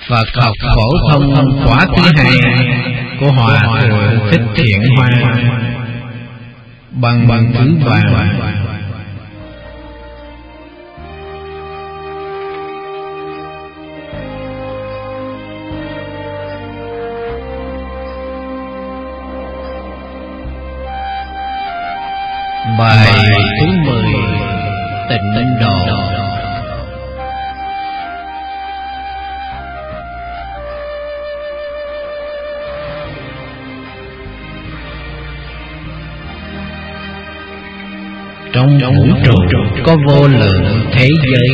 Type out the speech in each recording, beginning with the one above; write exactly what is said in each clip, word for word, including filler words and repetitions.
Phật học phổ thông khóa thứ hai của Hòa Thượng Thích Thiện Hoa, bằng bằng thứ ba. Bài thứ mười: Tịnh độ. Trong vũ trụ có vô lượng thế giới,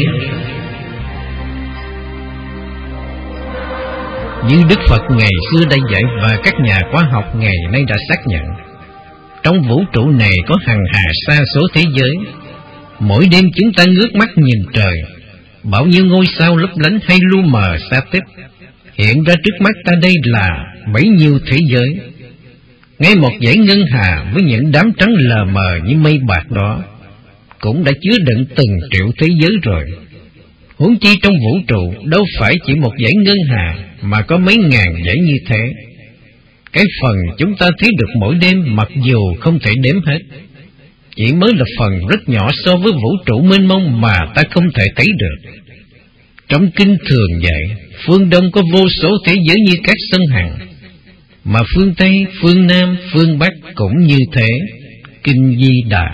như Đức Phật ngày xưa đã dạy và các nhà khoa học ngày nay đã xác nhận. Trong vũ trụ này có hằng hà sa số thế giới. Mỗi đêm chúng ta ngước mắt nhìn trời, bao nhiêu ngôi sao lấp lánh hay lu mờ xa tích, hiện ra trước mắt ta đây là bấy nhiêu thế giới. Ngay một dãy ngân hà với những đám trắng lờ mờ như mây bạc đó cũng đã chứa đựng từng triệu thế giới rồi. Huống chi trong vũ trụ đâu phải chỉ một dãy ngân hà mà có mấy ngàn dãy như thế. Cái phần chúng ta thấy được mỗi đêm mặc dù không thể đếm hết, chỉ mới là phần rất nhỏ so với vũ trụ mênh mông mà ta không thể thấy được. Trong kinh thường dạy, phương Đông có vô số thế giới như các sân hằng, mà phương Tây, phương Nam, phương Bắc cũng như thế. Kinh Di Đà.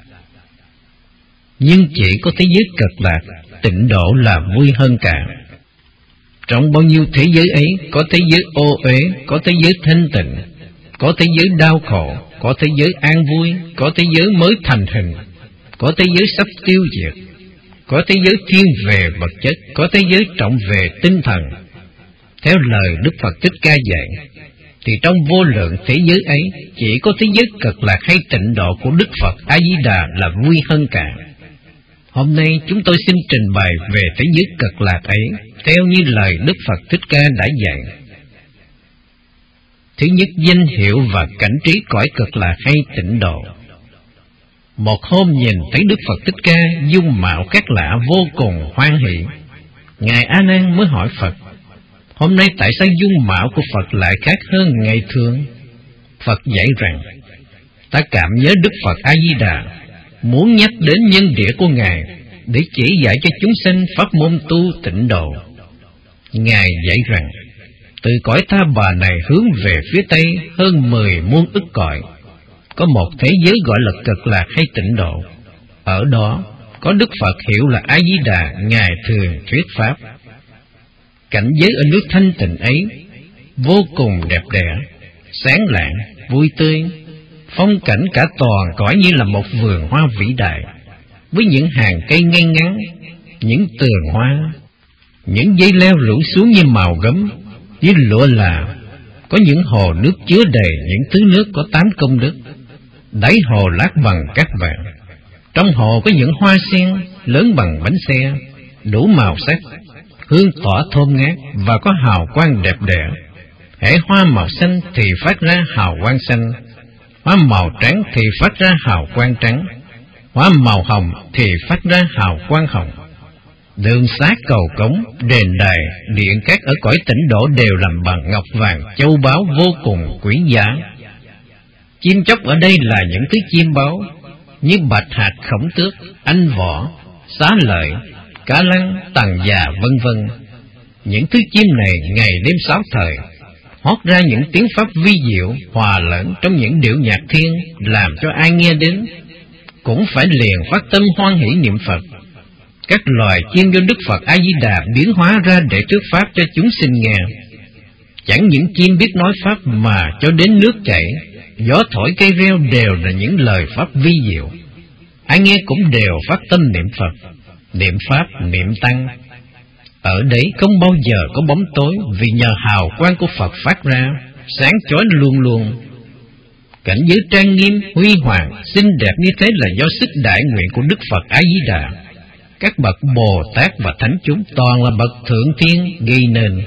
Nhưng chỉ có thế giới cực lạc, tịnh độ là vui hơn cả. Trong bao nhiêu thế giới ấy, có thế giới ô uế, có thế giới thanh tịnh, có thế giới đau khổ, có thế giới an vui, có thế giới mới thành hình, có thế giới sắp tiêu diệt, có thế giới thiên về vật chất, có thế giới trọng về tinh thần. Theo lời Đức Phật Thích Ca dạy, thì trong vô lượng thế giới ấy, chỉ có thế giới cực lạc hay tịnh độ của Đức Phật A Di Đà là vui hơn cả. Hôm nay chúng tôi xin trình bày về thế giới cực lạc ấy theo như lời Đức Phật Thích Ca đã dạy. Thứ nhất, danh hiệu và cảnh trí cõi cực lạc hay tịnh độ. Một hôm nhìn thấy Đức Phật Thích Ca dung mạo khác lạ vô cùng hoan hỷ. Ngài A Nan mới hỏi Phật: hôm nay tại sao dung mạo của Phật lại khác hơn ngày thường? Phật dạy rằng: ta cảm nhớ Đức Phật A Di Đà muốn nhắc đến nhân địa của Ngài để chỉ dạy cho chúng sanh pháp môn tu tịnh độ. Ngài dạy rằng từ cõi Ta Bà này hướng về phía Tây hơn mười muôn ức cõi, có một thế giới gọi là cực lạc hay tịnh độ. Ở đó có Đức Phật hiệu là A Di Đà, Ngài thường thuyết pháp. Cảnh giới ở nước thanh tịnh ấy vô cùng đẹp đẽ, sáng lạng, vui tươi. Phong cảnh cả toàn cõi như là một vườn hoa vĩ đại, với những hàng cây ngay ngắn, những tường hoa, những dây leo rủ xuống như màu gấm, như lụa là. Có những hồ nước chứa đầy những thứ nước có tám công đức, đáy hồ lát bằng cát vàng. Trong hồ có những hoa sen lớn bằng bánh xe, đủ màu sắc, hương tỏa thơm ngát và có hào quang đẹp đẽ. Hễ hoa màu xanh thì phát ra hào quang xanh, hoa màu trắng thì phát ra hào quang trắng, hoa màu hồng thì phát ra hào quang hồng. Đường xá cầu cống, đền đài, điện các ở cõi tịnh độ đều làm bằng ngọc vàng châu báu vô cùng quý giá. Chim chóc ở đây là những thứ chim báu như bạch hạc, khổng tước, anh võ, xá lợi, cá lăng, tằng già vân vân. Những thứ chim này ngày đêm sáu thời hót ra những tiếng pháp vi diệu hòa lẫn trong những điệu nhạc thiên, làm cho ai nghe đến cũng phải liền phát tâm hoan hỷ niệm Phật. Các loài chim do Đức Phật A Di Đà biến hóa ra để thuyết pháp cho chúng sinh nghe. Chẳng những chim biết nói pháp mà cho đến nước chảy, gió thổi cây reo đều là những lời pháp vi diệu. Ai nghe cũng đều phát tâm niệm Phật, niệm pháp, niệm tăng. Ở đấy không bao giờ có bóng tối, vì nhờ hào quang của Phật phát ra, sáng chói luôn luôn. Cảnh giới trang nghiêm, huy hoàng, xinh đẹp như thế là do sức đại nguyện của Đức Phật A Di Đà. Các bậc Bồ Tát và Thánh chúng toàn là bậc thượng thiên gây nên.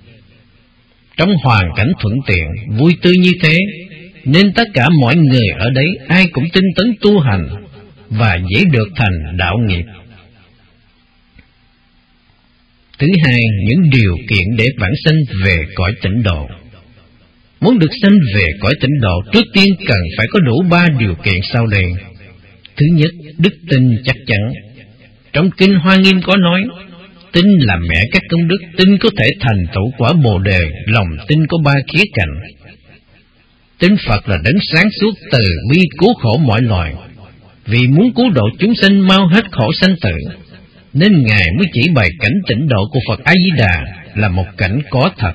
Trong hoàn cảnh thuận tiện, vui tươi như thế, nên tất cả mọi người ở đấy ai cũng tinh tấn tu hành và dễ được thành đạo nghiệp. Thứ hai, những điều kiện để vãng sanh về cõi tịnh độ. Muốn được sanh về cõi tịnh độ, trước tiên cần phải có đủ ba điều kiện sau đây. Thứ nhất, đức tin chắc chắn. Trong Kinh Hoa Nghiêm có nói, tin là mẹ các công đức, tin có thể thành tựu quả Bồ Đề. Lòng tin có ba khía cạnh. Tin Phật là đấng sáng suốt, từ bi cứu khổ mọi loài. Vì muốn cứu độ chúng sanh mau hết khổ sanh tử, nên Ngài mới chỉ bày cảnh tịnh độ của Phật A-di-đà là một cảnh có thật.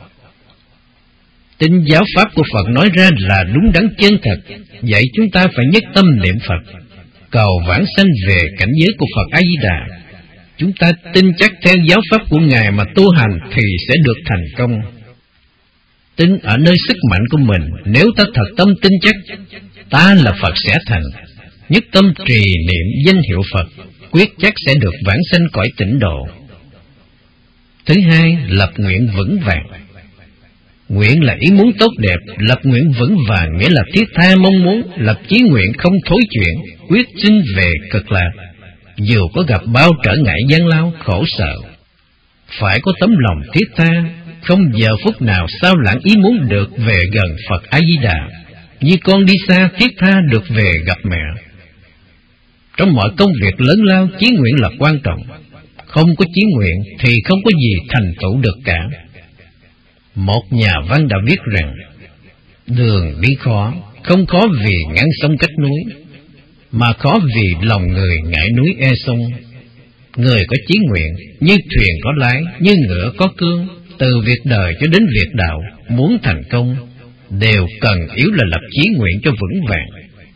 Tin giáo pháp của Phật nói ra là đúng đắn chân thật, vậy chúng ta phải nhất tâm niệm Phật, cầu vãng sanh về cảnh giới của Phật A-di-đà. Chúng ta tin chắc theo giáo pháp của Ngài mà tu hành thì sẽ được thành công. Tin ở nơi sức mạnh của mình. Nếu ta thật tâm tin chắc ta là Phật sẽ thành, nhất tâm trì niệm danh hiệu Phật, quyết chắc sẽ được vãng sanh cõi tịnh độ. Thứ hai, lập nguyện vững vàng. Nguyện là ý muốn tốt đẹp, lập nguyện vững vàng nghĩa là thiết tha mong muốn, lập chí nguyện không thối chuyển, quyết sinh về cực lạc, dù có gặp bao trở ngại gian lao khổ sở. Phải có tấm lòng thiết tha, không giờ phút nào sao lãng ý muốn được về gần Phật A-di-đà, như con đi xa thiết tha được về gặp mẹ. Trong mọi công việc lớn lao, chí nguyện là quan trọng. Không có chí nguyện thì không có gì thành tựu được cả. Một nhà văn đã viết rằng, đường đi khó, không khó vì ngăn sông cách núi, mà khó vì lòng người ngại núi e sông. Người có chí nguyện, như thuyền có lái, như ngựa có cương, từ việc đời cho đến việc đạo, muốn thành công, đều cần yếu là lập chí nguyện cho vững vàng.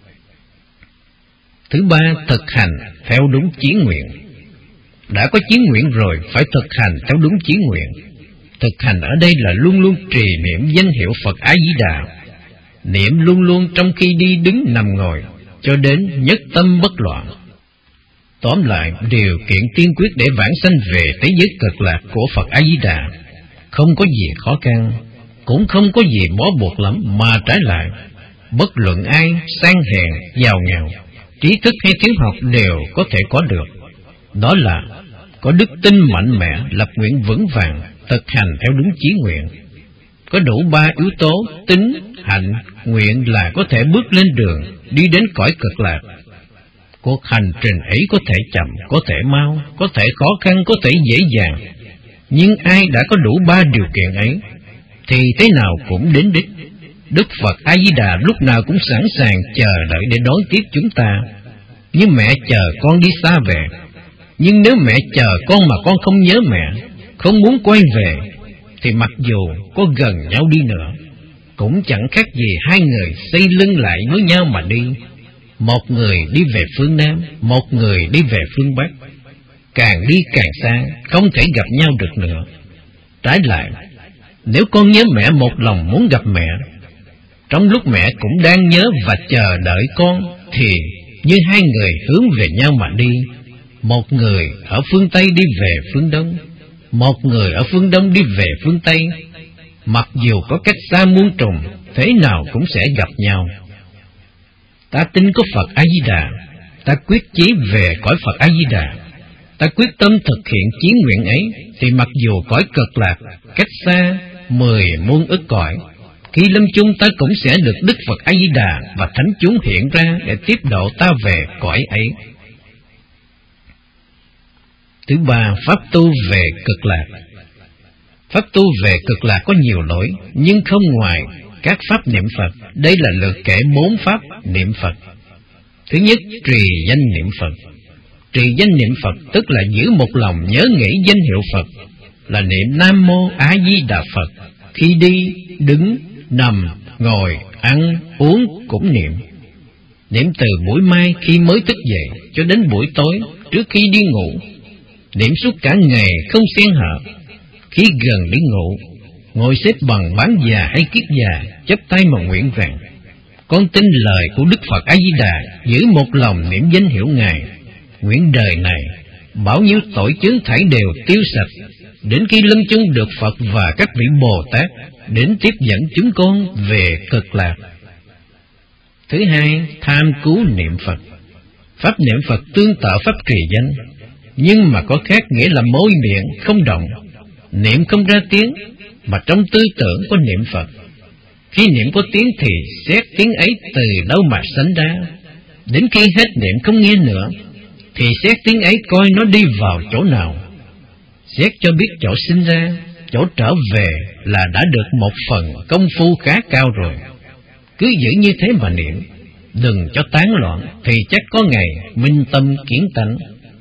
Thứ ba, thực hành theo đúng chí nguyện. Đã có chí nguyện rồi, phải thực hành theo đúng chí nguyện. Thực hành ở đây là luôn luôn trì niệm danh hiệu Phật A-di-đà, niệm luôn luôn trong khi đi đứng nằm ngồi, cho đến nhất tâm bất loạn. Tóm lại, điều kiện tiên quyết để vãng sanh về thế giới cực lạc của Phật A-di-đà không có gì khó khăn, cũng không có gì bó buộc lắm, mà trái lại, bất luận ai, sang hèn, giàu nghèo, trí thức hay thiếu học đều có thể có được. Đó là có đức tin mạnh mẽ, lập nguyện vững vàng, thực hành theo đúng chí nguyện. Có đủ ba yếu tố tín, hạnh, nguyện là có thể bước lên đường đi đến cõi cực lạc. Cuộc hành trình ấy có thể chậm, có thể mau, có thể khó khăn, có thể dễ dàng, nhưng ai đã có đủ ba điều kiện ấy thì thế nào cũng đến đích. Đức Phật A-di-đà lúc nào cũng sẵn sàng chờ đợi để đón tiếp chúng ta, như mẹ chờ con đi xa về. Nhưng nếu mẹ chờ con mà con không nhớ mẹ, không muốn quay về, thì mặc dù có gần nhau đi nữa, cũng chẳng khác gì hai người xây lưng lại với nhau mà đi. Một người đi về phương Nam, một người đi về phương Bắc. Càng đi càng xa, không thể gặp nhau được nữa. Trái lại, nếu con nhớ mẹ một lòng muốn gặp mẹ, trong lúc mẹ cũng đang nhớ và chờ đợi con, thì như hai người hướng về nhau mà đi. Một người ở phương Tây đi về phương Đông, một người ở phương Đông đi về phương Tây. Mặc dù có cách xa muôn trùng, thế nào cũng sẽ gặp nhau. Ta tin có Phật A-di-đà, ta quyết chí về cõi Phật A-di-đà, ta quyết tâm thực hiện chí nguyện ấy, thì mặc dù cõi cực lạc cách xa mười muôn ức cõi, khi lâm chung ta cũng sẽ được Đức Phật A-di-đà và thánh chúng hiện ra để tiếp độ ta về cõi ấy. Thứ ba, pháp tu về cực lạc. Pháp tu về cực lạc có nhiều lối, nhưng không ngoài các pháp niệm Phật. Đây là lượt kể bốn pháp niệm Phật. Thứ nhất, trì danh niệm Phật. Trì danh niệm Phật tức là giữ một lòng nhớ nghĩ danh hiệu Phật, là niệm Nam Mô A Di Đà Phật. Khi đi, đứng, nằm, ngồi, ăn, uống cũng niệm. Niệm từ buổi mai khi mới thức dậy cho đến buổi tối trước khi đi ngủ. Niệm suốt cả ngày không xen hở. Khi gần đi ngủ, ngồi xếp bằng bán già hay kiết già, chắp tay mà nguyện rằng: con tin lời của Đức Phật A Di Đà, giữ một lòng niệm danh hiệu Ngài. Nguyện đời này bao nhiêu tội chướng thảy đều tiêu sạch, đến khi lâm chung được Phật và các vị Bồ Tát đến tiếp dẫn chúng con về cực lạc. Thứ hai, tham cứu niệm Phật. Pháp niệm Phật tương tự pháp trì danh, nhưng mà có khác nghĩa là môi miệng không động, niệm không ra tiếng, mà trong tư tưởng có niệm Phật. Khi niệm có tiếng thì xét tiếng ấy từ đâu mà sanh ra. Đến khi hết niệm không nghe nữa, thì xét tiếng ấy coi nó đi vào chỗ nào. Xét cho biết chỗ sinh ra, chỗ trở về là đã được một phần công phu khá cao rồi. Cứ giữ như thế mà niệm, đừng cho tán loạn, thì chắc có ngày minh tâm kiến tánh.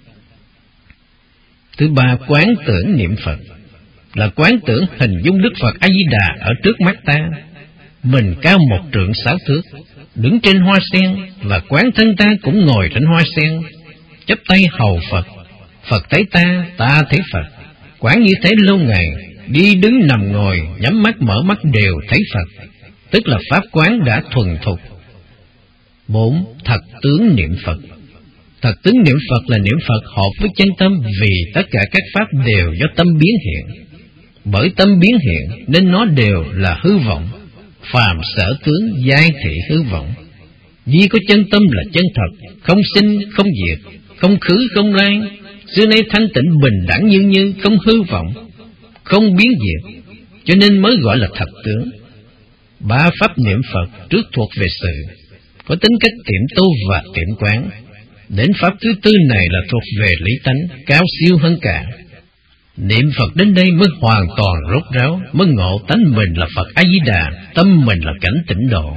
Thứ ba, quán tưởng niệm Phật là quán tưởng hình dung Đức Phật A Di Đà ở trước mắt ta. Mình cao một trượng sáu thước, đứng trên hoa sen, và quán thân ta cũng ngồi trên hoa sen, chắp tay hầu Phật. Phật thấy ta, ta thấy Phật. Quán như thế lâu ngày, đi đứng nằm ngồi, nhắm mắt mở mắt đều thấy Phật, tức là pháp quán đã thuần thục. Bốn, thật tướng niệm Phật. Thật tướng niệm Phật là niệm Phật hợp với chân tâm, vì tất cả các pháp đều do tâm biến hiện. Bởi tâm biến hiện nên nó đều là hư vọng. Phàm sở tướng giai thị hư vọng. Duy có chân tâm là chân thật, không sinh không diệt, không khứ không lai, xưa nay thanh tịnh bình đẳng như như, không hư vọng, không biến diệt, cho nên mới gọi là thật tướng. Ba pháp niệm Phật trước thuộc về sự, có tính cách tiệm tu và tiệm quán. Đến pháp thứ tư này là thuộc về lý tánh, cao siêu hơn cả. Niệm Phật đến đây mới hoàn toàn rốt ráo, mới ngộ tánh mình là Phật A Di Đà, tâm mình là cảnh tịnh độ.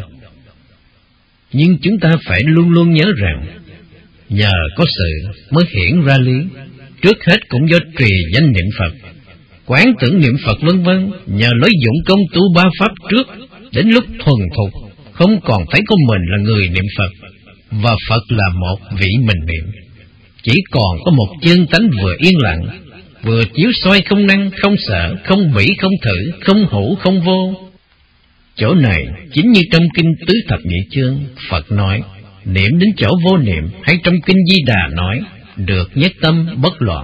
Nhưng chúng ta phải luôn luôn nhớ rằng, nhờ có sự mới hiển ra lý. Trước hết cũng do trì danh niệm Phật, quán tưởng niệm Phật vân vân, nhờ lấy dụng công tu ba pháp trước, đến lúc thuần thục, không còn thấy có mình là người niệm Phật, và Phật là một vị mình niệm. Chỉ còn có một chân tánh vừa yên lặng, vừa chiếu soi không năng, không sợ, không bỉ, không thử, không hữu, không vô. Chỗ này chính như trong kinh Tứ Thập Nhị Chương, Phật nói, niệm đến chỗ vô niệm, hay trong kinh Di Đà nói, được nhất tâm bất loạn.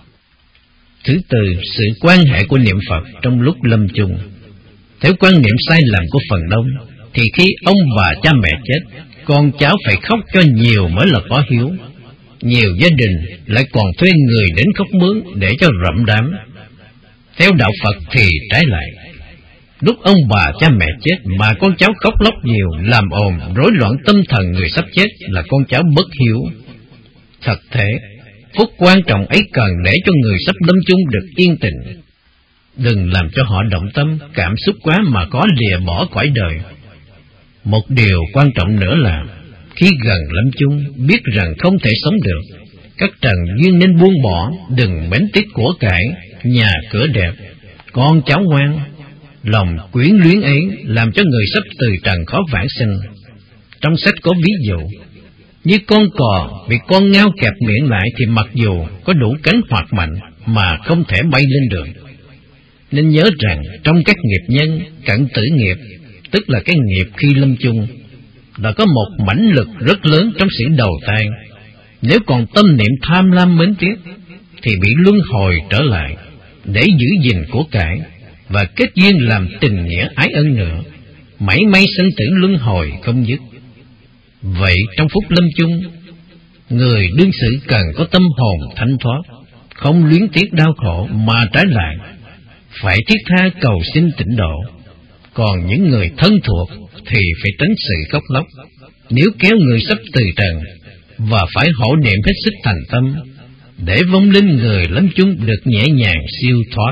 Thứ tư, sự quan hệ của niệm Phật trong lúc lâm chung. Theo quan niệm sai lầm của phần đông, thì khi ông bà cha mẹ chết, con cháu phải khóc cho nhiều mới là có hiếu. Nhiều gia đình lại còn thuê người đến khóc mướn để cho rậm đám. Theo đạo Phật thì trái lại, lúc ông bà cha mẹ chết mà con cháu khóc lóc nhiều, làm ồn, rối loạn tâm thần người sắp chết là con cháu bất hiếu. Thật thế, phúc quan trọng ấy cần để cho người sắp lâm chung được yên tĩnh. Đừng làm cho họ động tâm, cảm xúc quá mà có lìa bỏ cõi đời. Một điều quan trọng nữa là, khi gần lâm chung, biết rằng không thể sống được, các trần duyên nên buông bỏ, đừng mến tiếc của cải, nhà cửa đẹp, con cháu ngoan. Lòng quyến luyến ấy làm cho người sắp từ trần khó vãng sinh. Trong sách có ví dụ, như con cò bị con ngao kẹp miệng lại thì mặc dù có đủ cánh hoạt mạnh mà không thể bay lên được. Nên nhớ rằng trong các nghiệp nhân, cận tử nghiệp, tức là cái nghiệp khi lâm chung, là có một mãnh lực rất lớn trong sự đầu thai. Nếu còn tâm niệm tham lam mến tiếc, thì bị luân hồi trở lại để giữ gìn của cải và kết duyên làm tình nghĩa ái ân nữa, mảy may sinh tử luân hồi không dứt. Vậy trong phút lâm chung, người đương sự cần có tâm hồn thanh thoát, không luyến tiếc đau khổ, mà trái lại phải thiết tha cầu xin tịnh độ. Còn những người thân thuộc thì phải tránh sự khóc lóc, nếu kéo người sắp từ trần, và phải hộ niệm hết sức thành tâm, để vong linh người lâm chung được nhẹ nhàng siêu thoát.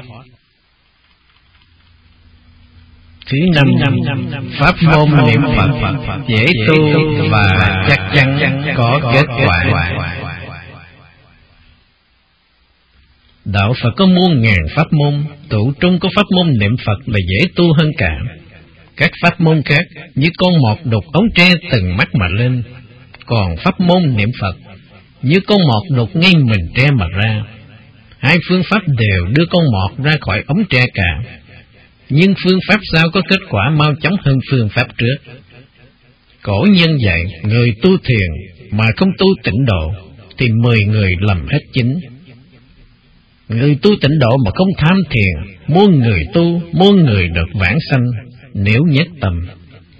Thứ năm, pháp môn niệm Phật dễ tu và chắc chắn có kết quả. Đạo Phật có muôn ngàn pháp môn, tụ trung có pháp môn niệm Phật là dễ tu hơn cả. Các pháp môn khác như con mọt đục ống tre từng mắt mà lên, còn pháp môn niệm Phật như con mọt đục ngay mình tre mà ra. Hai phương pháp đều đưa con mọt ra khỏi ống tre cả, nhưng phương pháp sau có kết quả mau chóng hơn phương pháp trước. Cổ nhân dạy, người tu thiền mà không tu tịnh độ thì mười người lầm hết chính. Người tu tịnh độ mà không tham thiền, muôn người tu, muôn người được vãng sanh, nếu nhất tâm.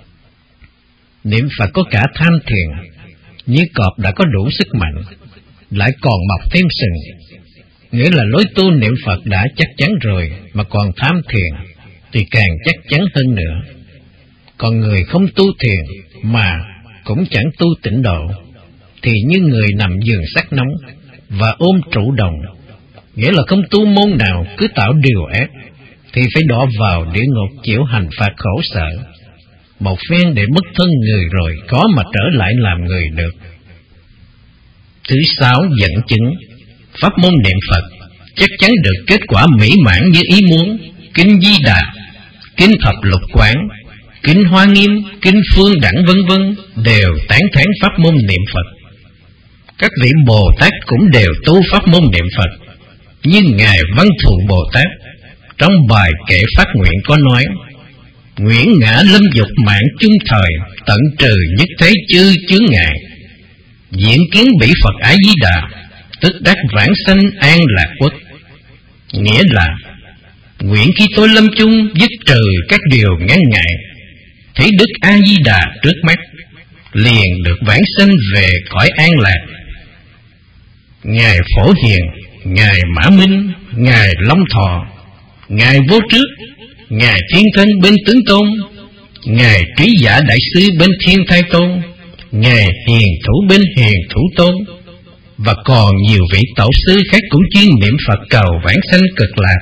Niệm Phật có cả tham thiền, như cọp đã có đủ sức mạnh, lại còn mọc thêm sừng. Nghĩa là lối tu niệm Phật đã chắc chắn rồi, mà còn tham thiền thì càng chắc chắn hơn nữa. Còn người không tu thiền mà cũng chẳng tu tịnh độ, thì như người nằm giường sắt nóng và ôm trụ đồng, nghĩa là không tu môn nào cứ tạo điều ác, thì phải đọa vào địa ngục chịu hành phạt khổ sở. Một phen để mất thân người rồi, có mà trở lại làm người được. Thứ sáu, dẫn chứng. Pháp môn niệm Phật chắc chắn được kết quả mỹ mãn như ý muốn. Kinh Di Đà, kinh Thập Lục Quán, kinh Hoa Nghiêm, kinh Phương Đẳng vân vân đều tán thán pháp môn niệm Phật. Các vị Bồ Tát cũng đều tu pháp môn niệm Phật. Như ngài Văn Thù Bồ Tát trong bài kệ phát nguyện có nói: nguyện ngã lâm dục mạng chung thời, tận trừ nhất thế chư chướng ngại, diễn kiến bỉ Phật Ái Di Đà, tức đắc vãng sanh an lạc quốc. Nghĩa là nguyện khi tôi lâm chung dứt trừ các điều ngăn ngại, thấy Đức A Di Đà trước mắt, liền được vãng sanh về cõi an lạc. Ngài Phổ Hiền, ngài Mã Minh, ngài Long Thọ, ngài Vô Trước, ngài Thiên Thân bên Tướng Tôn, ngài Trí Giả Đại Sư bên Thiên Thai Tôn, ngài Hiền Thủ bên Hiền Thủ Tôn, và còn nhiều vị tổ sư khác cũng chuyên niệm Phật cầu vãng sanh cực lạc.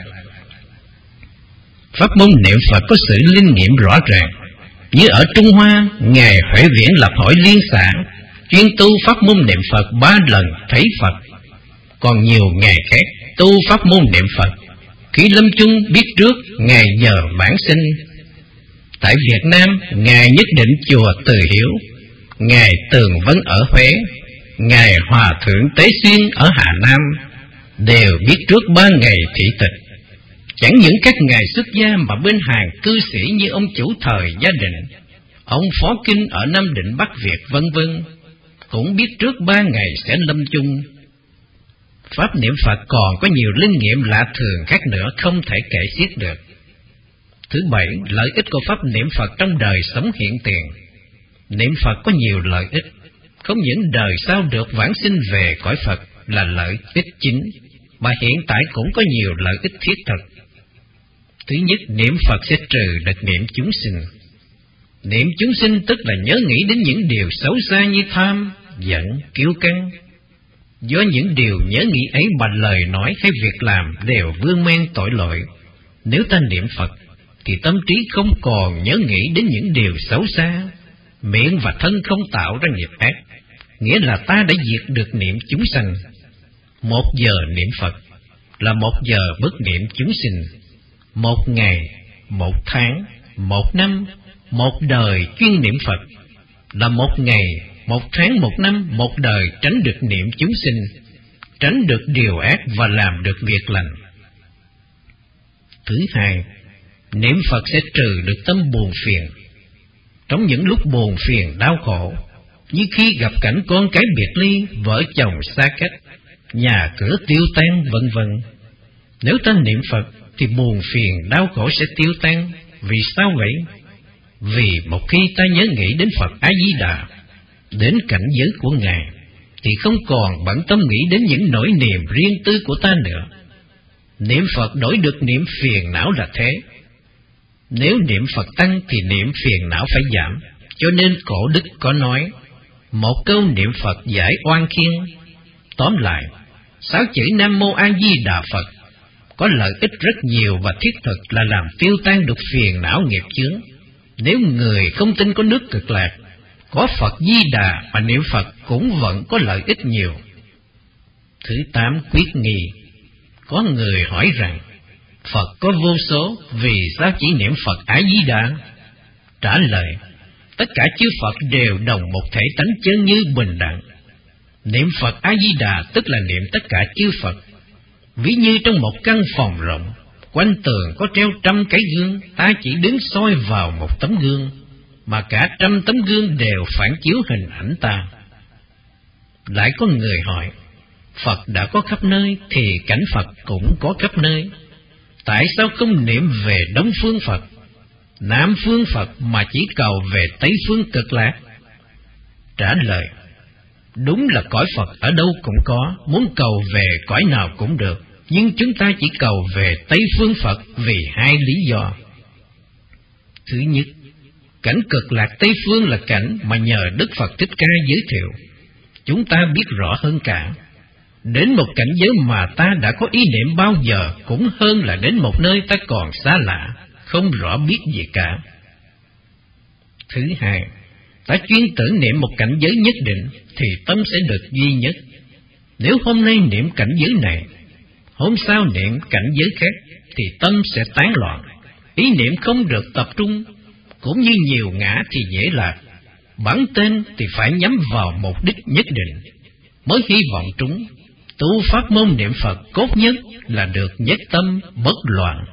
Pháp môn niệm Phật có sự linh nghiệm rõ ràng. Như ở Trung Hoa, ngài Huệ Viễn lập hội liên xã, chuyên tu pháp môn niệm Phật ba lần thấy Phật. Còn nhiều ngài khác tu pháp môn niệm Phật, khi lâm chung biết trước ngày giờ vãng sinh. Tại Việt Nam, ngài Nhất Định chùa Từ Hiếu, ngài Tường Vân ở Huế, ngài Hòa Thượng Tế Xuyên ở Hà Nam đều biết trước ba ngày thị tịch. Chẳng những các ngài xuất gia mà bên hàng cư sĩ như ông chủ thời Gia Định, ông Phó Kinh ở Nam Định Bắc Việt vân vân cũng biết trước ba ngày sẽ lâm chung. Pháp niệm Phật còn có nhiều linh nghiệm lạ thường khác nữa không thể kể xiết được. Thứ bảy, lợi ích của pháp niệm Phật trong đời sống hiện tiền. Niệm Phật có nhiều lợi ích, không những đời sau được vãng sinh về cõi Phật là lợi ích chính, mà hiện tại cũng có nhiều lợi ích thiết thực. Thứ nhất, niệm Phật sẽ trừ được niệm chúng sinh. Niệm chúng sinh tức là nhớ nghĩ đến những điều xấu xa như tham, giận, kiêu căng. Do những điều nhớ nghĩ ấy mà lời nói hay việc làm đều vương men tội lỗi. Nếu ta niệm Phật thì tâm trí không còn nhớ nghĩ đến những điều xấu xa, miệng và thân không tạo ra nghiệp ác, nghĩa là ta đã diệt được niệm chúng sanh. Một giờ niệm Phật là một giờ bất niệm chúng sinh. Một ngày, một tháng, một năm, một đời chuyên niệm Phật là một ngày, một tháng, một năm, một đời tránh được niệm chúng sinh, tránh được điều ác và làm được việc lành. Thứ hai, niệm Phật sẽ trừ được tâm buồn phiền. Trong những lúc buồn phiền đau khổ, như khi gặp cảnh con cái biệt ly, vợ chồng xa cách, nhà cửa tiêu tan vân vân, nếu ta niệm Phật thì buồn phiền đau khổ sẽ tiêu tan. Vì sao vậy? Vì một khi ta nhớ nghĩ đến Phật A Di Đà, đến cảnh giới của ngài, thì không còn bận tâm nghĩ đến những nỗi niềm riêng tư của ta nữa. Niệm Phật đổi được niệm phiền não là thế. Nếu niệm Phật tăng thì niệm phiền não phải giảm. Cho nên cổ đức có nói, một câu niệm Phật giải oan khiên. Tóm lại, sáu chữ Nam Mô A Di Đà Phật có lợi ích rất nhiều và thiết thực là làm tiêu tan được phiền não nghiệp chướng. Nếu người không tin có nước cực lạc, có Phật Di Đà mà niệm Phật cũng vẫn có lợi ích nhiều. Thứ tám, quyết nghi. Có người hỏi rằng, Phật có vô số, vì sao chỉ niệm Phật A Di Đà? Trả lời, tất cả chư Phật đều đồng một thể tánh chân như bình đẳng. Niệm Phật A Di Đà tức là niệm tất cả chư Phật. Ví như trong một căn phòng rộng, quanh tường có treo trăm cái gương, ta chỉ đứng soi vào một tấm gương, mà cả trăm tấm gương đều phản chiếu hình ảnh ta. Lại có người hỏi, Phật đã có khắp nơi thì cảnh Phật cũng có khắp nơi, tại sao không niệm về Đông phương Phật, Nam phương Phật mà chỉ cầu về Tây phương cực lạc? Trả lời, Đúng là cõi Phật ở đâu cũng có, muốn cầu về cõi nào cũng được, nhưng chúng ta chỉ cầu về Tây Phương Phật vì hai lý do. Thứ nhất, cảnh cực lạc Tây Phương là cảnh mà nhờ Đức Phật Thích Ca giới thiệu, chúng ta biết rõ hơn cả. Đến một cảnh giới mà ta đã có ý niệm bao giờ cũng hơn là đến một nơi ta còn xa lạ, không rõ biết gì cả. Thứ hai, ta chuyên tưởng niệm một cảnh giới nhất định thì tâm sẽ được duy nhất. Nếu hôm nay niệm cảnh giới này, hôm sau niệm cảnh giới khác thì tâm sẽ tán loạn, ý niệm không được tập trung, cũng như nhiều ngã thì dễ lạc. Bản tên thì phải nhắm vào mục đích nhất định, mới hy vọng trúng. Tu pháp môn niệm Phật cốt nhất là được nhất tâm bất loạn.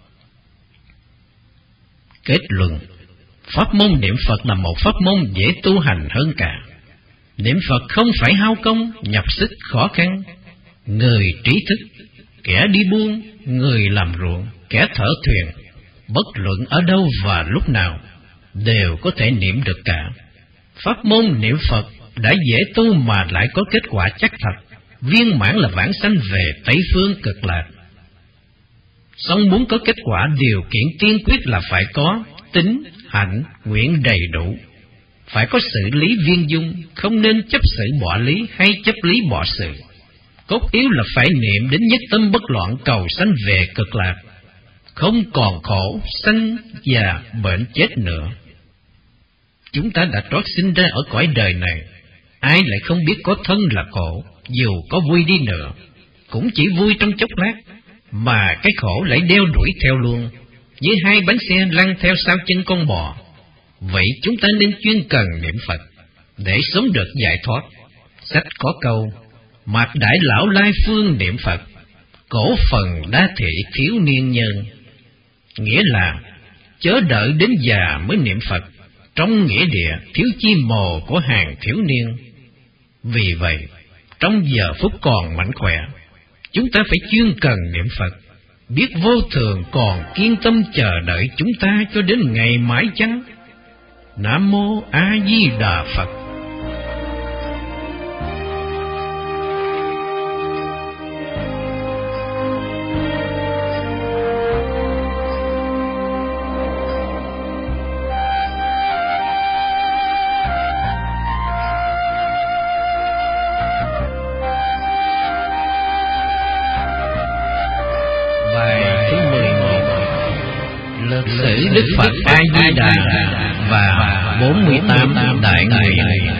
Kết luận, pháp môn niệm Phật là một pháp môn dễ tu hành hơn cả. Niệm Phật không phải hao công, nhập sức khó khăn. Người trí thức, kẻ đi buôn, người làm ruộng, kẻ thở thuyền, bất luận ở đâu và lúc nào, đều có thể niệm được cả. Pháp môn niệm Phật đã dễ tu mà lại có kết quả chắc thật, viên mãn là vãng sanh về Tây Phương Cực Lạc. Song muốn có kết quả, điều kiện tiên quyết là phải có tính, hạnh, nguyện đầy đủ. Phải có sự lý viên dung, không nên chấp sự bỏ lý hay chấp lý bỏ sự. Cốt yếu là phải niệm đến nhất tâm bất loạn cầu sanh về Cực Lạc, không còn khổ, sanh, già, bệnh, chết nữa. Chúng ta đã trót sinh ra ở cõi đời này, ai lại không biết có thân là khổ, dù có vui đi nữa, cũng chỉ vui trong chốc lát, mà cái khổ lại đeo đuổi theo luôn, như hai bánh xe lăn theo sau chân con bò. Vậy chúng ta nên chuyên cần niệm Phật, để sống được giải thoát. Sách có câu, mạc đại lão lai phương niệm Phật, cổ phần đa thị thiếu niên nhân. Nghĩa là, chớ đợi đến già mới niệm Phật, trong nghĩa địa thiếu chi mồ của hàng thiếu niên. Vì vậy, trong giờ phút còn mạnh khỏe, chúng ta phải chuyên cần niệm Phật, biết vô thường còn kiên tâm chờ đợi chúng ta cho đến ngày mãi chăng. Nam Mô A Di Đà Phật. Đức Phật A Di Đà và bốn mươi tám đại nguyện.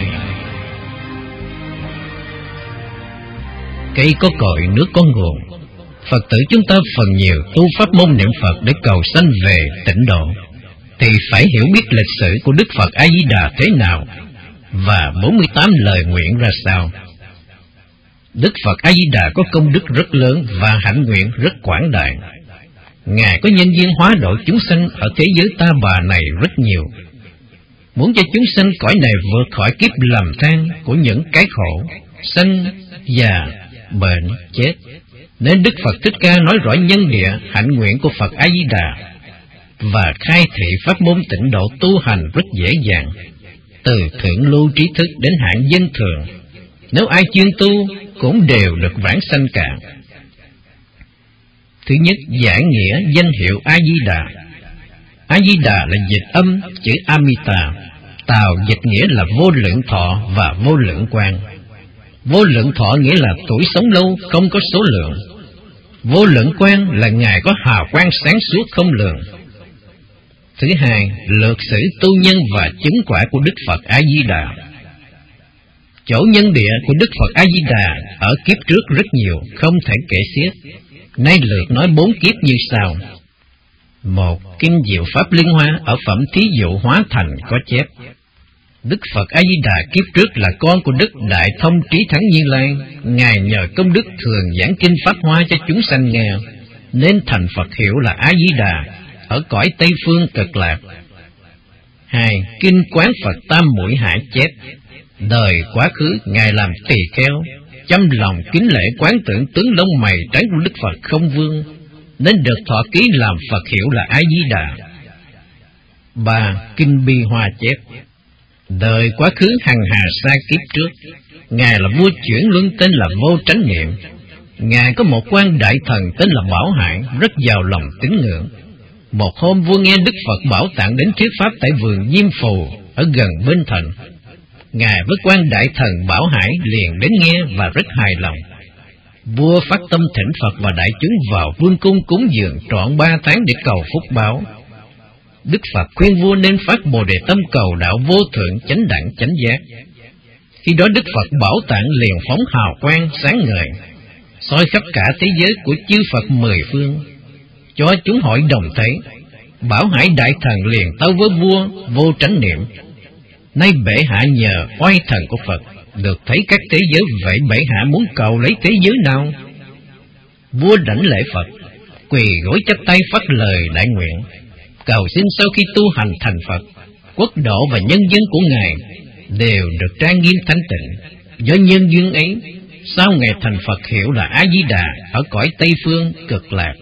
Cây có cội, nước có nguồn. Phật tử chúng ta phần nhiều tu pháp môn niệm Phật để cầu sanh về tịnh độ, thì phải hiểu biết lịch sử của Đức Phật A Di Đà thế nào và bốn mươi tám lời nguyện ra sao. Đức Phật A Di Đà có công đức rất lớn và hạnh nguyện rất quảng đại. Ngài có nhân duyên hóa độ chúng sanh ở thế giới ta bà này rất nhiều, muốn cho chúng sanh cõi này vượt khỏi kiếp lầm than của những cái khổ sanh, già, bệnh, chết. Nên Đức Phật Thích Ca nói rõ nhân địa hạnh nguyện của Phật A Di Đà và khai thị pháp môn tịnh độ tu hành rất dễ dàng, từ thượng lưu trí thức đến hạng dân thường. Nếu ai chuyên tu cũng đều được vãng sanh cả. Thứ nhất, giải nghĩa danh hiệu A Di Đà. A Di Đà là dịch âm chữ Amita, tào dịch nghĩa là vô lượng thọ và vô lượng quang. Vô lượng thọ nghĩa là tuổi sống lâu không có số lượng. Vô lượng quang là Ngài có hào quang sáng suốt không lường. Thứ hai, lược sử tu nhân và chứng quả của Đức Phật A Di Đà. Chỗ nhân địa của Đức Phật A Di Đà ở kiếp trước rất nhiều, không thể kể xiết. Nay lượt nói bốn kiếp như sau. Một, kinh diệu pháp liên hoa ở phẩm thí dụ hóa thành có chép. Đức Phật A Di Đà kiếp trước là con của Đức Đại Thông Trí Thắng Như Lai. Ngài nhờ công đức thường giảng kinh pháp hoa cho chúng sanh nghe, nên thành Phật hiệu là A Di Đà ở cõi Tây Phương Cực Lạc. Hai, kinh Quán Phật Tam Muội Hạ chép. Đời quá khứ Ngài làm tỳ kheo, chăm lòng kính lễ quán tưởng tướng lông mày trắng của Đức Phật Không Vương, nên được thọ ký làm Phật hiệu là A Di Đà. Ba, kinh Bi Hoa chép. Đời quá khứ hằng hà sa kiếp trước, Ngài là vua chuyển luân tên là Vô Tránh Niệm. Ngài có một quan đại thần tên là Bảo Hải, rất giàu lòng tín ngưỡng. Một hôm vua nghe Đức Phật Bảo Tạng đến thuyết pháp tại vườn Diêm Phù ở gần bên thành. Ngài với quan đại thần Bảo Hải liền đến nghe và rất hài lòng. Vua phát tâm thỉnh Phật và đại chúng vào vương cung cúng dường trọn ba tháng để cầu phúc báo. Đức Phật khuyên vua nên phát Bồ Đề tâm cầu đạo vô thượng chánh đẳng chánh giác. Khi đó Đức Phật Bảo Tạng liền phóng hào quang sáng ngời, soi khắp cả thế giới của chư Phật mười phương, cho chúng hội đồng thấy. Bảo Hải đại thần liền tâu với vua Vô Tránh Niệm: nay bệ hạ nhờ oai thần của Phật được thấy các thế giới, vậy bệ hạ muốn cầu lấy thế giới nào? Vua đảnh lễ Phật, quỳ gối chắp tay phát lời đại nguyện, cầu xin sau khi tu hành thành Phật, quốc độ và nhân dân của Ngài đều được trang nghiêm thánh tịnh. Do nhân duyên ấy, sau ngày thành Phật hiệu là A Di Đà ở cõi Tây phương Cực Lạc.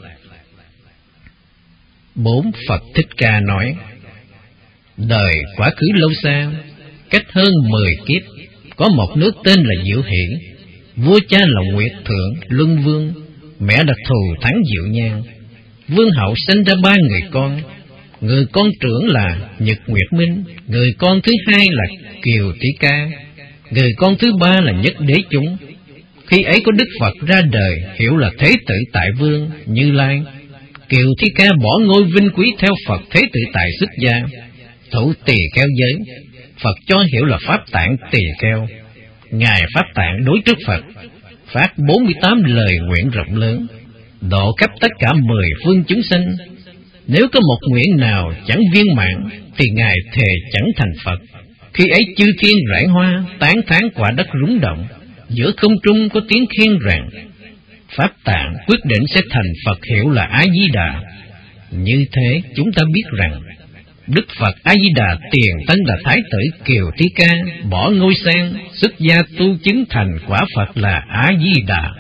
Bốn. Phật Thích Ca nói: đời quá khứ lâu xa, cách hơn mười kiếp, có một nước tên là Diệu Hỷ. Vua cha là Nguyệt Thượng Luân Vương, mẹ là Thù Thắng Diệu Nhan. Vương hậu sinh ra ba người con. Người con trưởng là Nhật Nguyệt Minh, người con thứ hai là Kiều Tỷ Ca, người con thứ ba là Nhất Đế Chúng. Khi ấy có Đức Phật ra đời, hiệu là Thế Tự Tại Vương Như Lai. Kiều Tỷ Ca bỏ ngôi vinh quý theo Phật Thế Tự Tại xuất gia, thủ tỳ kheo giới. Phật cho hiểu là Pháp Tạng tỳ kheo. Ngài Pháp Tạng đối trước Phật phát bốn mươi tám lời nguyện rộng lớn, độ khắp tất cả mười phương chúng sinh. Nếu có một nguyện nào chẳng viên mãn thì Ngài thề chẳng thành Phật. Khi ấy chư thiên rải hoa, tán thán quả đất rúng động. Giữa không trung có tiếng khen rằng: Pháp Tạng quyết định sẽ thành Phật, hiệu là A Di Đà. Như thế chúng ta biết rằng Đức Phật A Di Đà tiền tân là Thái tử Kiều Tỷ Ca, bỏ ngôi sang xuất gia tu chứng thành quả Phật là A Di Đà.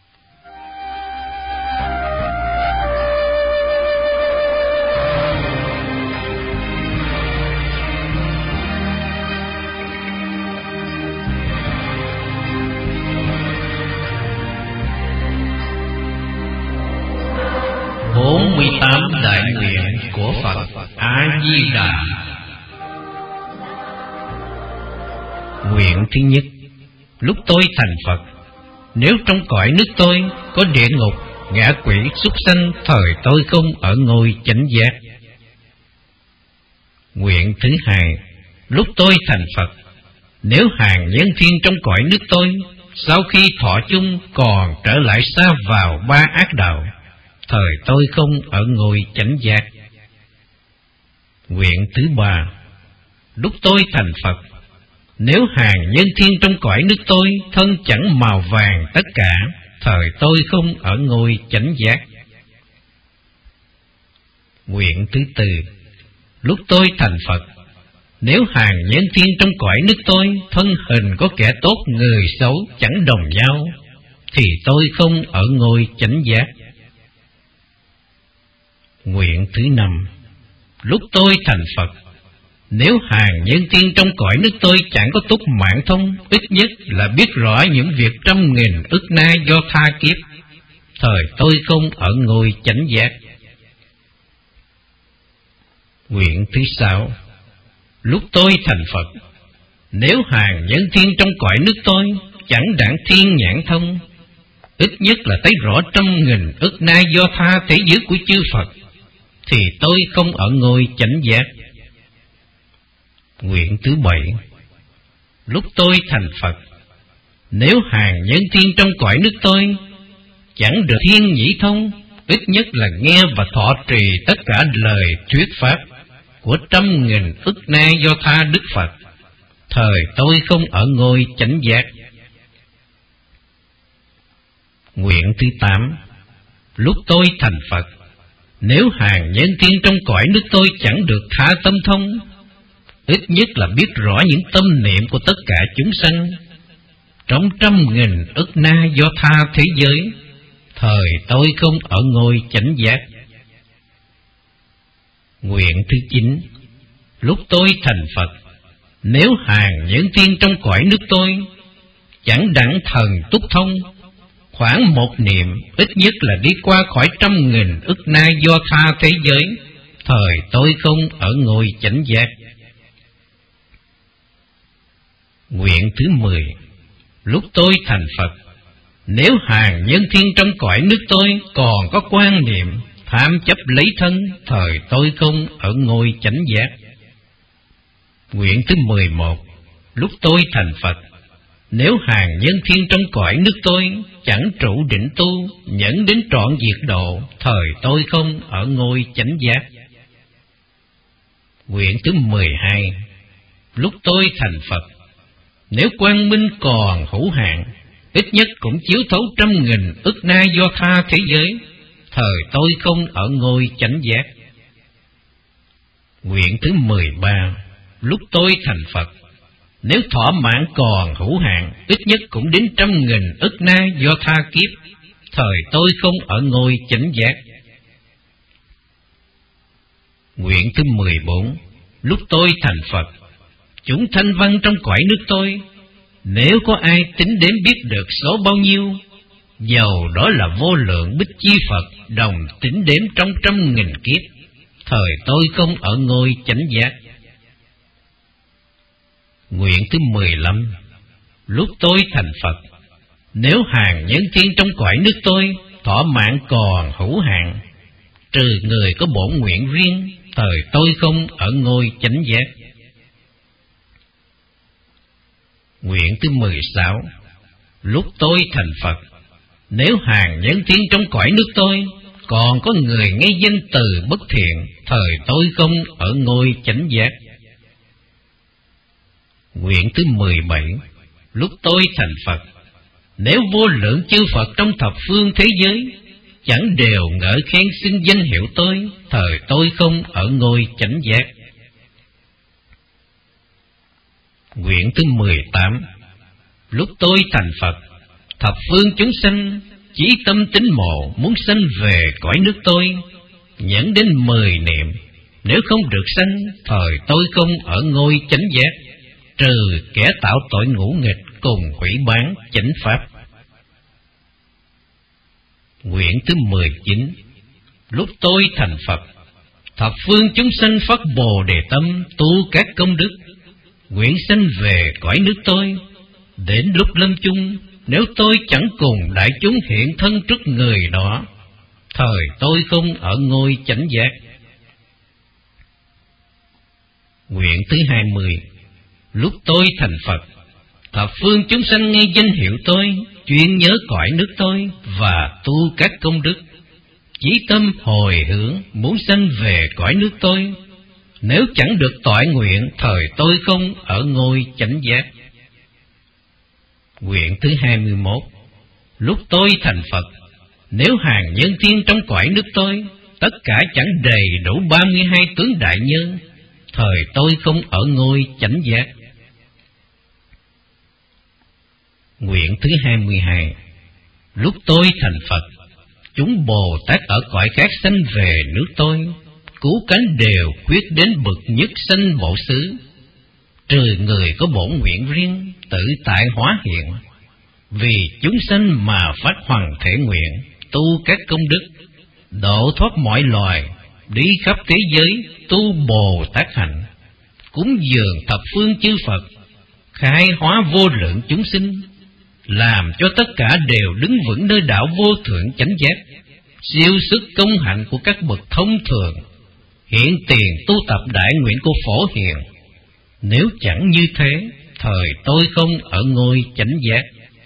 bốn mươi tám đại nguyện của Phật A Di Đà. Nguyện thứ nhất: lúc tôi thành Phật, nếu trong cõi nước tôi có địa ngục, ngạ quỷ, súc sanh, thời tôi không ở ngôi chánh giác. Nguyện thứ hai: lúc tôi thành Phật, nếu hàng nhân thiên trong cõi nước tôi sau khi thọ chung còn trở lại xa vào ba ác đạo, thời tôi không ở ngôi chánh giác. Nguyện thứ ba: lúc tôi thành Phật, nếu hàng nhân thiên trong cõi nước tôi thân chẳng màu vàng tất cả, thời tôi không ở ngôi chánh giác. Nguyện thứ tư: lúc tôi thành Phật, nếu hàng nhân thiên trong cõi nước tôi thân hình có kẻ tốt người xấu chẳng đồng nhau, thì tôi không ở ngôi chánh giác. Nguyện thứ năm: lúc tôi thành Phật, nếu hàng nhân thiên trong cõi nước tôi chẳng có túc mạng thông, ít nhất là biết rõ những việc trăm nghìn ức na do tha kiếp, thời tôi không ở ngôi chánh giác. Nguyện thứ sáu: lúc tôi thành Phật, nếu hàng nhân thiên trong cõi nước tôi chẳng đặng thiên nhãn thông, ít nhất là thấy rõ trăm nghìn ức na do tha thế giới của chư Phật, thì tôi không ở ngôi chánh giác. Nguyện thứ bảy: lúc tôi thành Phật, nếu hàng nhân thiên trong cõi nước tôi chẳng được thiên nhĩ thông, ít nhất là nghe và thọ trì tất cả lời thuyết pháp của trăm nghìn ức na do tha Đức Phật, thời tôi không ở ngôi chánh giác. Nguyện thứ tám: lúc tôi thành Phật, nếu hàng nhân thiên trong cõi nước tôi chẳng được tha tâm thông, ít nhất là biết rõ những tâm niệm của tất cả chúng sanh trong trăm nghìn ức na do tha thế giới, thời tôi không ở ngôi chánh giác. Nguyện thứ chín: lúc tôi thành Phật, nếu hàng nhân thiên trong cõi nước tôi chẳng đặng thần túc thông. Khoảng một niệm ít nhất là đi qua khỏi trăm nghìn ức na do tha thế giới, thời tôi không ở ngôi chánh giác. Nguyện thứ mười. Lúc tôi thành Phật, nếu hàng nhân thiên trong cõi nước tôi còn có quan niệm tham chấp lấy thân, thời tôi không ở ngôi chánh giác. Nguyện thứ mười một. Lúc tôi thành Phật, nếu hàng nhân thiên trong cõi nước tôi chẳng trụ định tu, nhẫn đến trọn diệt độ, thời tôi không ở ngôi chánh giác. Nguyện thứ mười hai. Lúc tôi thành Phật, nếu quang minh còn hữu hạn, ít nhất cũng chiếu thấu trăm nghìn ức na do tha thế giới, thời tôi không ở ngôi chánh giác. Nguyện thứ mười ba. Lúc tôi thành Phật, nếu thọ mạng còn hữu hạn, ít nhất cũng đến trăm nghìn ức na do tha kiếp, thời tôi không ở ngôi chánh giác. Nguyện thứ mười bốn. Lúc tôi thành Phật, chúng thanh văn trong cõi nước tôi, nếu có ai tính đếm biết được số bao nhiêu, dầu đó là vô lượng bích chi Phật đồng tính đếm trong trăm nghìn kiếp, thời tôi không ở ngôi chánh giác. Nguyện thứ mười lăm. Lúc tôi thành Phật, nếu hàng nhân thiên trong cõi nước tôi thọ mạng còn hữu hạn, trừ người có bổn nguyện riêng, thời tôi không ở ngôi chánh giác. Nguyện thứ mười sáu. Lúc tôi thành Phật, nếu hàng nhân thiên trong cõi nước tôi còn có người nghe danh từ bất thiện, thời tôi không ở ngôi chánh giác. Nguyện thứ mười bảy. Lúc tôi thành Phật, nếu vô lượng chư Phật trong thập phương thế giới chẳng đều ngợi khen xưng danh hiệu tôi, thời tôi không ở ngôi chánh giác. Nguyện thứ mười tám. Lúc tôi thành Phật, thập phương chúng sanh chí tâm tín mộ muốn sanh về cõi nước tôi, nhẫn đến mười niệm, nếu không được sanh, thời tôi không ở ngôi chánh giác, trừ kẻ tạo tội ngũ nghịch cùng hủy bán chánh pháp. Nguyện thứ mười chín. Lúc tôi thành Phật, thập phương chúng sanh phát bồ đề tâm tu các công đức, nguyện sanh về cõi nước tôi. Đến lúc lâm chung, nếu tôi chẳng cùng đại chúng hiện thân trước người đó, thời tôi không ở ngôi chánh giác. Nguyện thứ hai mươi. Lúc tôi thành Phật, thập phương chúng sanh nghe danh hiệu tôi, chuyên nhớ cõi nước tôi và tu các công đức, chí tâm hồi hướng muốn sanh về cõi nước tôi, nếu chẳng được toại nguyện, thời tôi không ở ngôi chánh giác. Nguyện thứ hai mươi mốt. Lúc tôi thành Phật, nếu hàng nhân thiên trong cõi nước tôi tất cả chẳng đầy đủ ba mươi hai tướng đại nhân, thời tôi không ở ngôi chánh giác. Nguyện thứ hai mươi hai. Lúc tôi thành Phật, chúng Bồ Tát ở cõi khác sanh về nước tôi, cứu cánh đều quyết đến bậc nhất sanh bộ xứ, trừ người có bổn nguyện riêng tự tại hóa hiện, vì chúng sanh mà phát hoằng thể nguyện, tu các công đức, độ thoát mọi loài, đi khắp thế giới tu Bồ Tát hạnh, cúng dường thập phương chư Phật, khai hóa vô lượng chúng sinh, làm cho tất cả đều đứng vững nơi đạo vô thượng chánh giác, siêu sức công hạnh của các bậc thông thường, hiện tiền tu tập đại nguyện của Phổ Hiền. Nếu chẳng như thế, thời tôi không ở ngôi chánh giác.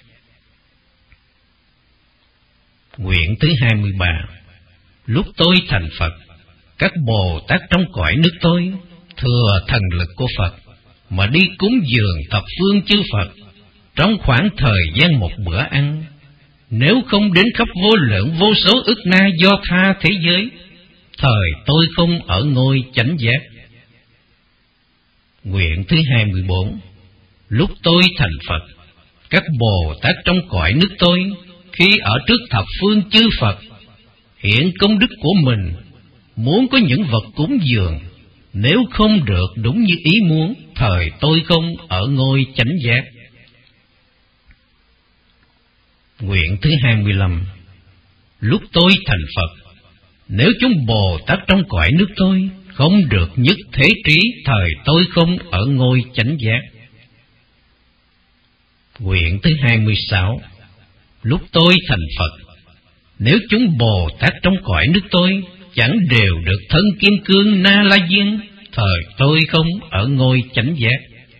Nguyện thứ hai mươi ba. Lúc tôi thành Phật, các Bồ Tát trong cõi nước tôi thừa thần lực của Phật mà đi cúng dường thập phương chư Phật trong khoảng thời gian một bữa ăn, nếu không đến khắp vô lượng vô số ức na do tha thế giới, thời tôi không ở ngôi chánh giác. Nguyện thứ hai mươi bốn. Lúc tôi thành Phật, các Bồ Tát trong cõi nước tôi khi ở trước thập phương chư Phật hiện công đức của mình, muốn có những vật cúng dường, nếu không được đúng như ý muốn, thời tôi không ở ngôi chánh giác. Nguyện thứ hai mươi lăm. Lúc tôi thành Phật, nếu chúng Bồ Tát trong cõi nước tôi không được nhất thế trí, thời tôi không ở ngôi chánh giác. Nguyện thứ hai mươi sáu. Lúc tôi thành Phật, nếu chúng Bồ Tát trong cõi nước tôi chẳng đều được thân kim cương Na La Diên, thời tôi không ở ngôi chánh giác.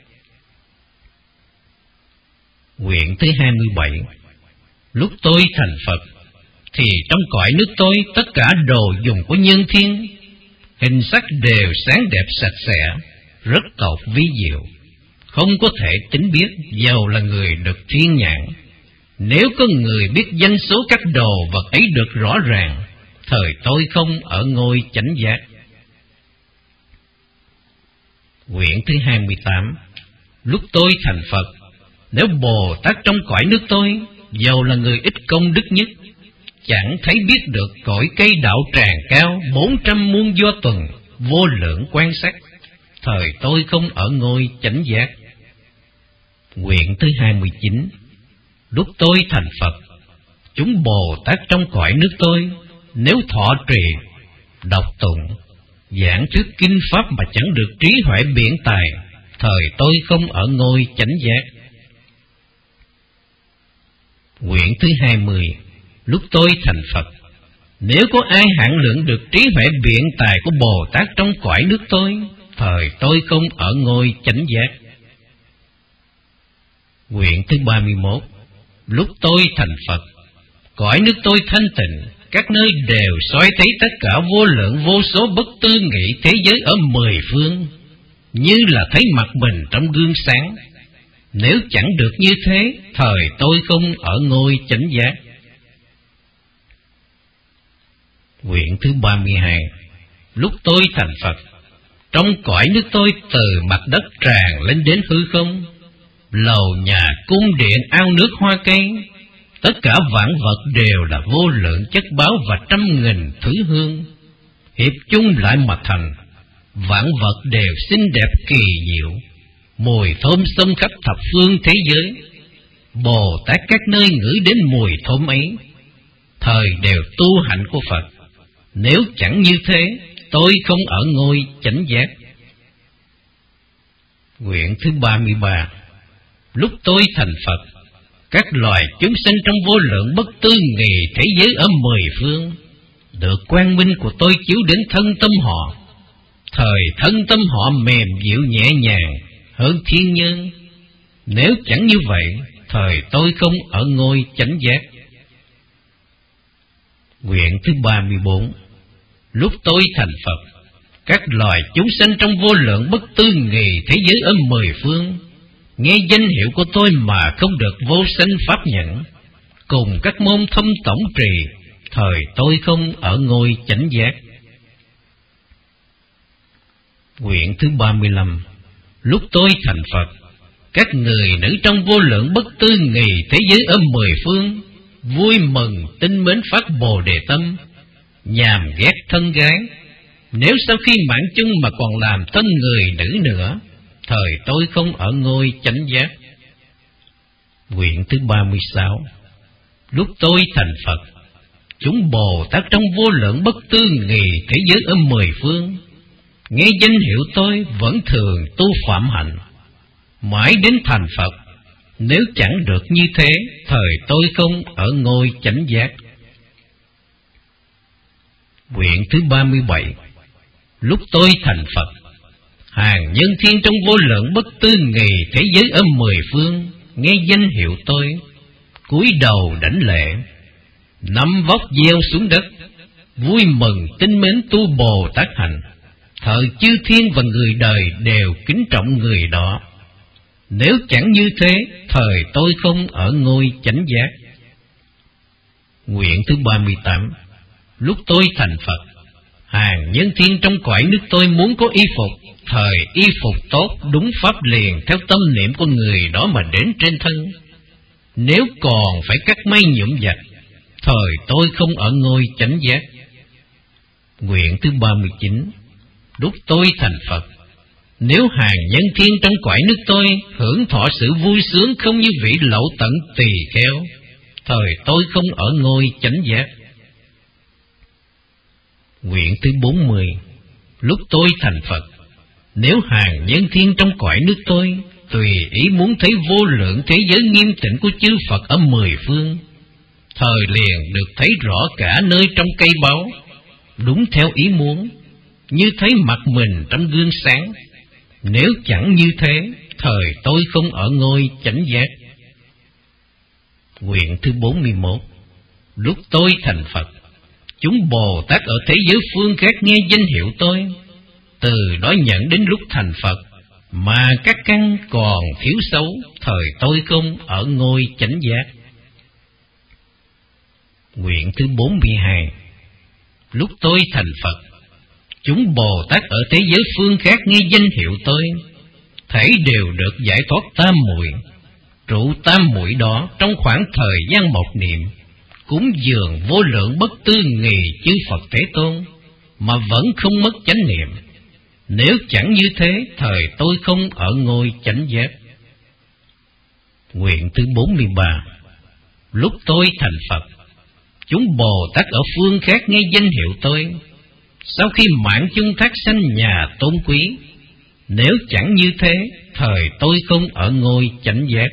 Nguyện thứ hai mươi bảy. Lúc tôi thành Phật, thì trong cõi nước tôi tất cả đồ dùng của nhân thiên, hình sắc đều sáng đẹp sạch sẽ, rất tột vi diệu, không có thể tính biết, dầu là người được thiên nhãn. Nếu có người biết danh số các đồ vật ấy được rõ ràng, thời tôi không ở ngôi chánh giác. Nguyện thứ hai mươi tám. Lúc tôi thành Phật, nếu Bồ Tát trong cõi nước tôi, dầu là người ít công đức nhất, chẳng thấy biết được cõi cây đạo tràng cao bốn trăm muôn do tuần, vô lượng quan sát, thời tôi không ở ngôi chánh giác. Nguyện thứ hai mươi chín. Lúc tôi thành Phật, chúng Bồ Tát trong cõi nước tôi, nếu thọ trì, đọc tụng, giảng thuyết kinh pháp mà chẳng được trí huệ biện tài, thời tôi không ở ngôi chánh giác. Nguyện thứ hai mươi. Lúc tôi thành Phật, nếu có ai hạn lượng được trí huệ biện tài của Bồ Tát trong cõi nước tôi, thời tôi không ở ngôi chánh giác. Nguyện thứ ba mươi mốt. Lúc tôi thành Phật, cõi nước tôi thanh tịnh, các nơi đều soi thấy tất cả vô lượng vô số bất tư nghị thế giới ở mười phương, như là thấy mặt mình trong gương sáng. Nếu chẳng được như thế, thời tôi không ở ngôi chánh giác. Nguyện thứ ba mươi hai. Lúc tôi thành Phật, trong cõi nước tôi từ mặt đất tràn lên đến hư không, lầu nhà cung điện ao nước hoa cây, tất cả vạn vật đều là vô lượng chất báo và trăm nghìn thứ hương, hiệp chung lại mà thành. Vạn vật đều xinh đẹp kỳ diệu, mùi thơm xông khắp thập phương thế giới. Bồ Tát các nơi ngửi đến mùi thơm ấy, thời đều tu hạnh của Phật. Nếu chẳng như thế, tôi không ở ngôi chánh giác. Nguyện thứ ba mươi ba. Lúc tôi thành Phật, các loài chúng sinh trong vô lượng bất tư nghì thế giới ở mười phương, được quang minh của tôi chiếu đến thân tâm họ, thời thân tâm họ mềm dịu nhẹ nhàng hơn thiên nhân. Nếu chẳng như vậy, thời tôi không ở ngôi chánh giác. Nguyện thứ ba mươi bốn. Lúc tôi thành Phật, các loài chúng sanh trong vô lượng bất tư nghì thế giới ở mười phương, nghe danh hiệu của tôi mà không được vô sanh pháp nhẫn, cùng các môn thâm tổng trì, thời tôi không ở ngôi chánh giác. Nguyện thứ ba mươi lăm. Lúc tôi thành Phật, các người nữ trong vô lượng bất tư nghì thế giới ở mười phương, vui mừng tinh mến phát Bồ Đề tâm, nhàm ghét thân gái. Nếu sau khi mãn chung mà còn làm thân người nữ nữa, thời tôi không ở ngôi chánh giác. Nguyện thứ ba mươi sáu. Lúc tôi thành Phật, chúng Bồ Tát trong vô lượng bất tư nghì thế giới ở mười phương, nghe danh hiệu tôi vẫn thường tu phạm hạnh, mãi đến thành Phật. Nếu chẳng được như thế, thời tôi không ở ngôi chánh giác. Nguyện thứ ba mươi bảy. Lúc tôi thành Phật, hàng nhân thiên trong vô lượng bất tư nghì thế giới ở mười phương, nghe danh hiệu tôi, cúi đầu đảnh lễ, nắm vóc gieo xuống đất, vui mừng tinh mến tu Bồ Tát hạnh, thời chư thiên và người đời đều kính trọng người đó. Nếu chẳng như thế, thời tôi không ở ngôi chánh giác. Nguyện thứ ba mươi tám. Lúc tôi thành Phật, hàng nhân thiên trong cõi nước tôi muốn có y phục, thời y phục tốt đúng pháp liền theo tâm niệm của người đó mà đến trên thân. Nếu còn phải cắt may nhuộm vặt, thời tôi không ở ngôi chánh giác. Nguyện thứ ba mươi chín. Lúc tôi thành Phật, nếu hàng nhân thiên trong cõi nước tôi hưởng thọ sự vui sướng không như vị lậu tận tỳ kheo, thời tôi không ở ngôi chánh giác. Nguyện thứ bốn mươi. Lúc tôi thành Phật, nếu hàng nhân thiên trong cõi nước tôi tùy ý muốn thấy vô lượng thế giới nghiêm tịnh của chư Phật ở mười phương, thời liền được thấy rõ cả nơi trong cây báu, đúng theo ý muốn, như thấy mặt mình trong gương sáng. Nếu chẳng như thế, thời tôi không ở ngôi chánh giác. Nguyện thứ bốn mươi mốt. Lúc tôi thành Phật, chúng Bồ Tát ở thế giới phương khác nghe danh hiệu tôi, từ đó nhận đến lúc thành Phật, mà các căn còn thiếu xấu, thời tôi không ở ngôi chánh giác. Nguyện thứ bốn mươi hai. Lúc tôi thành Phật, chúng Bồ Tát ở thế giới phương khác nghe danh hiệu tôi, thể đều được giải thoát tam muội. Trụ tam muội đó trong khoảng thời gian một niệm, cúng dường vô lượng bất tư nghì chư Phật Thế Tôn, mà vẫn không mất chánh niệm. Nếu chẳng như thế, thời tôi không ở ngôi chánh giác. Nguyện thứ bốn mươi ba. Lúc tôi thành Phật, chúng Bồ Tát ở phương khác nghe danh hiệu tôi, sau khi mạng chung thác sanh nhà tôn quý. Nếu chẳng như thế, thời tôi không ở ngôi chánh giác.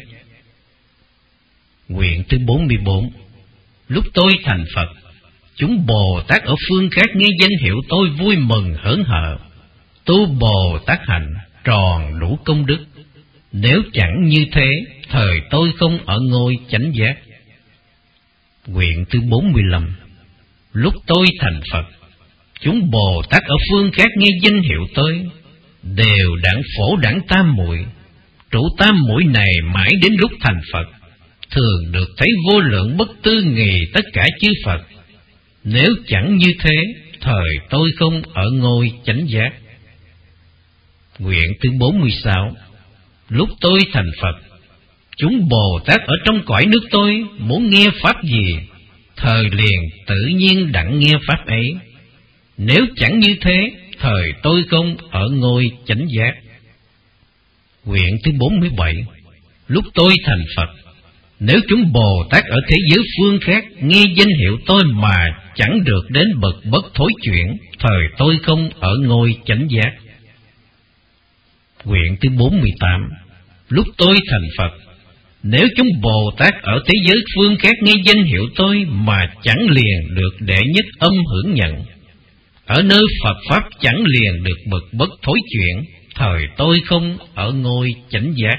Nguyện thứ bốn mươi bốn. Lúc tôi thành Phật, chúng Bồ Tát ở phương khác nghe danh hiệu tôi vui mừng hớn hở, tu Bồ Tát hạnh, tròn đủ công đức. Nếu chẳng như thế, thời tôi không ở ngôi chánh giác. Nguyện thứ bốn mươi lăm. Lúc tôi thành Phật, chúng Bồ Tát ở phương khác nghe danh hiệu tôi, đều đẳng phổ đẳng tam muội. Trụ tam muội này mãi đến lúc thành Phật, thường được thấy vô lượng bất tư nghì tất cả chư Phật. Nếu chẳng như thế, thời tôi không ở ngôi chánh giác. Nguyện thứ bốn mươi sáu. Lúc tôi thành Phật, chúng Bồ Tát ở trong cõi nước tôi muốn nghe pháp gì, thời liền tự nhiên đặng nghe pháp ấy. Nếu chẳng như thế, thời tôi không ở ngôi chánh giác. Nguyện thứ bốn mươi bảy. Lúc tôi thành Phật, nếu chúng Bồ Tát ở thế giới phương khác nghe danh hiệu tôi mà chẳng được đến bậc bất thối chuyển, thời tôi không ở ngôi chánh giác. Nguyện thứ bốn mươi tám. Lúc tôi thành Phật, nếu chúng Bồ Tát ở thế giới phương khác nghe danh hiệu tôi mà chẳng liền được đệ nhất âm hưởng nhận, ở nơi Phật Pháp chẳng liền được bậc bất thối chuyển, thời tôi không ở ngôi chánh giác.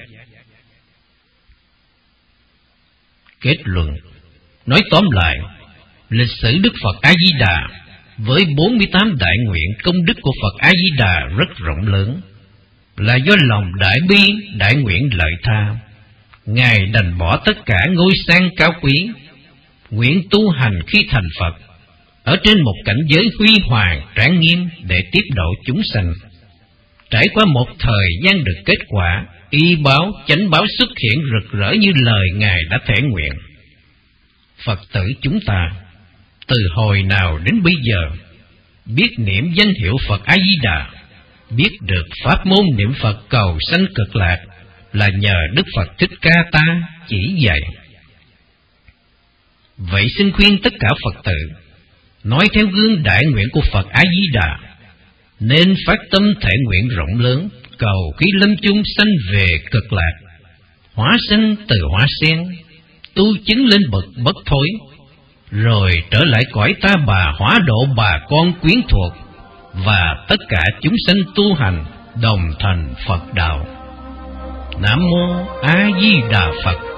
Kết luận. Nói tóm lại, lịch sử Đức Phật A-di-đà với bốn mươi tám đại nguyện công đức của Phật A-di-đà rất rộng lớn, là do lòng đại bi, đại nguyện lợi tha. Ngài đành bỏ tất cả ngôi sang cao quý, nguyện tu hành khi thành Phật, ở trên một cảnh giới huy hoàng tráng nghiêm để tiếp độ chúng sanh. Trải qua một thời gian được kết quả, y báo, chánh báo xuất hiện rực rỡ như lời Ngài đã thể nguyện. Phật tử chúng ta, từ hồi nào đến bây giờ, biết niệm danh hiệu Phật A-di-đà, biết được pháp môn niệm Phật cầu sanh cực lạc, là nhờ Đức Phật Thích Ca ta chỉ dạy. Vậy xin khuyên tất cả Phật tử, nói theo gương đại nguyện của Phật A-di-đà, nên phát tâm thể nguyện rộng lớn, cầu khi lâm chung sanh về cực lạc, hóa sanh từ hóa sen, tu chứng lên bậc bất thối, rồi trở lại cõi ta bà hóa độ bà con quyến thuộc, và tất cả chúng sanh tu hành đồng thành Phật đạo. Nam mô A Di Đà Phật.